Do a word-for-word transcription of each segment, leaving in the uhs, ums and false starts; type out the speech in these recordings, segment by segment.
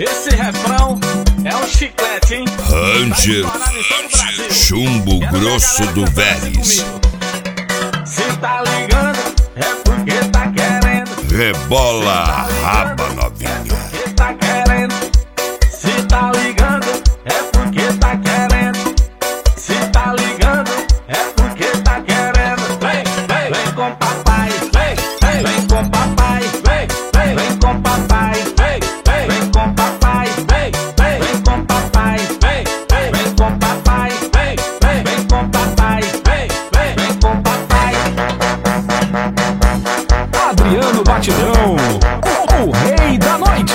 Esse refrão é um chiclete, hein? Ranger, chumbo grosso do Vélez. Se tá ligando, é porque tá querendo. Rebola a raba, novinha. Se tá querendo. Se tá ligando, é porque tá querendo. Se tá ligando, é porque tá querendo. Vem, vem, vem com papai. Vem, vem, vem com papai. Vem, vem, vem com papai. Vem, vem, vem com papai. Vem, vem, vem com papai. Vem, vem, vem com papai. Vem, vem, vem com papai. Vem, vem, vem com papai. Adriano Batidão, o, o rei da noite.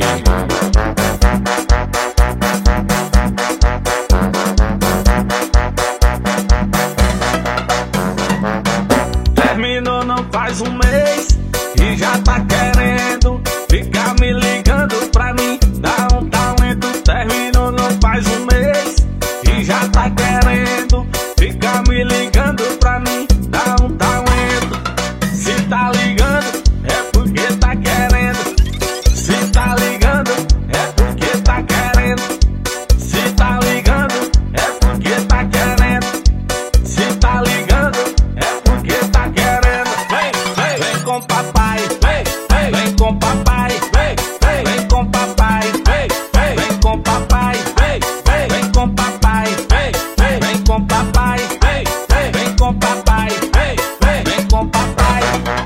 Terminou não faz um mês e já tá querendo ficar me ligando pra mim, dá um talento. Terminou não faz um mês e já tá querendo ficar me ligando pra mim, dá um talento. Se tá ligando, é porque tá querendo. Se tá ligando, é porque tá querendo. Se tá ligando, é porque tá querendo. Se tá ligando, é porque tá querendo. Vem, vem, vem com papai. Vem, vem, vem com papai. Vem, vem, vem com papai. Vem, vem, vem com papai. Vem, vem, vem com papai. Vem, vem, vem com papai. Vem, vem, vem com papai. Vem, vem, vem com papai.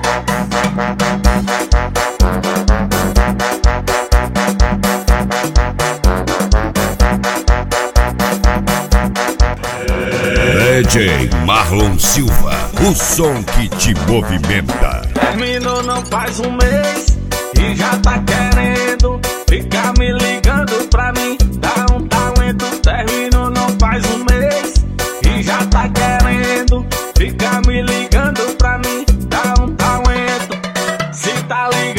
D J Marlon Silva, o som que te movimenta. Terminou não faz um mês e já tá querendo ficar me ligando pra mim, dá um talento. Terminou não faz um mês e já tá querendo ficar me ligando pra mim, dá um talento. Se tá ligando,